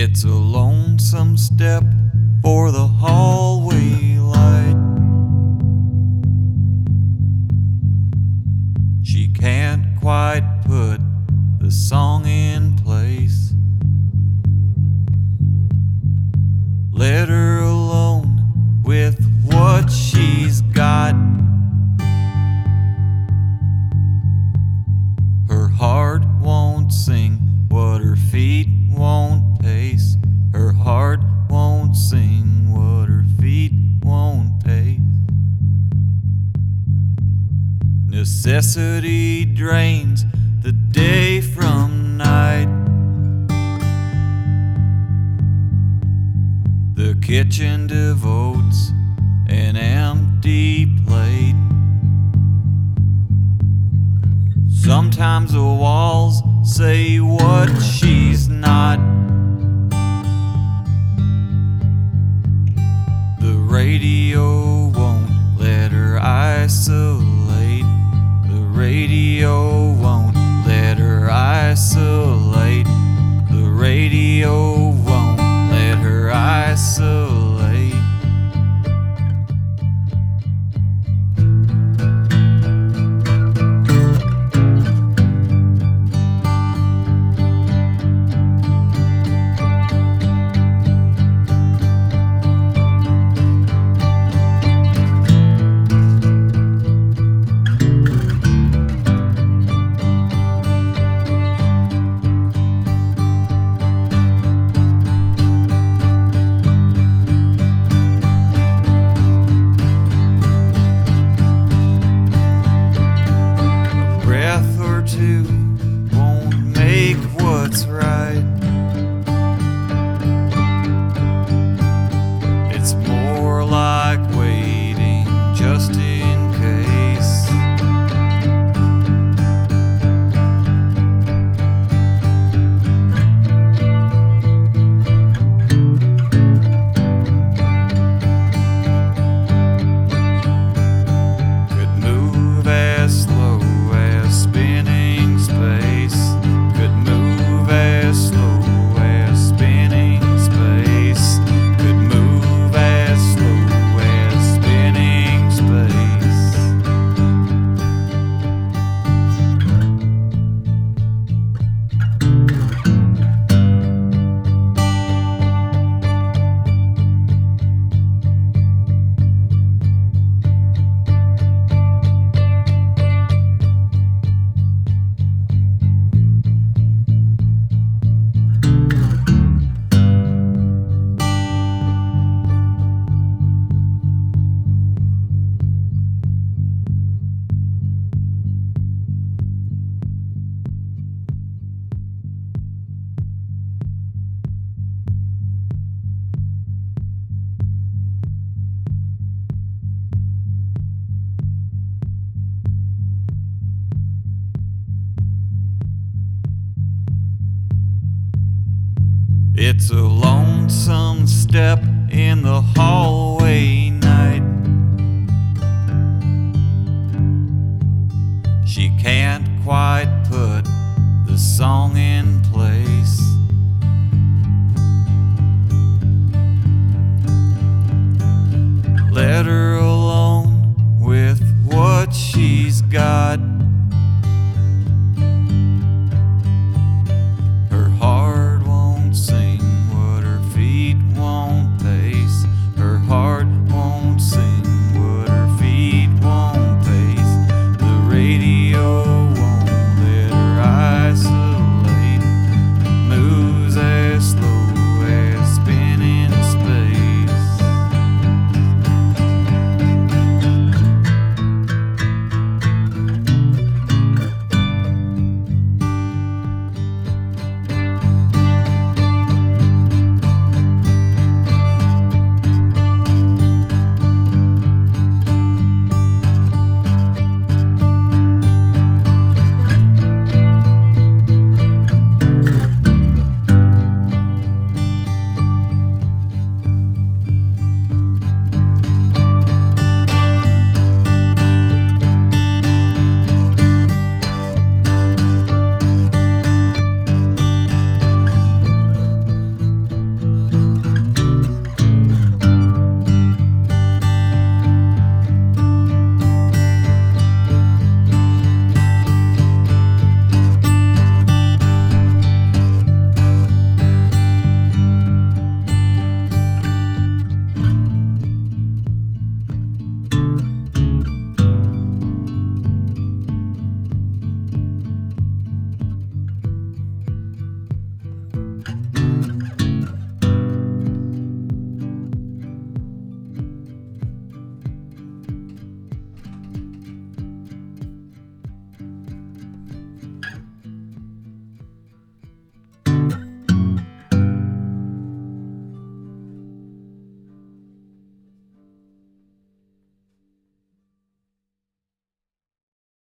It's a lonesome step for the hallway light. She can't quite put the song in place. Let her alone with what she's got. Her heart won't sing what her feet won't pace. Her heart won't sing what her feet won't pace. Necessity drains the day from night. The kitchen devotes an empty plate. Sometimes the walls say what she's not. The radio won't let her isolate. The radio won't let her isolate. The radio won't let her isolate. Won't make what's right. It's more like waiting just in case. Could move as slow as spinning space. Could move as slow as spinning space. Could move as slow as spinning space. It's a lonesome step in the hallway night. She can't quite put the song in place. Let her alone with what she's got.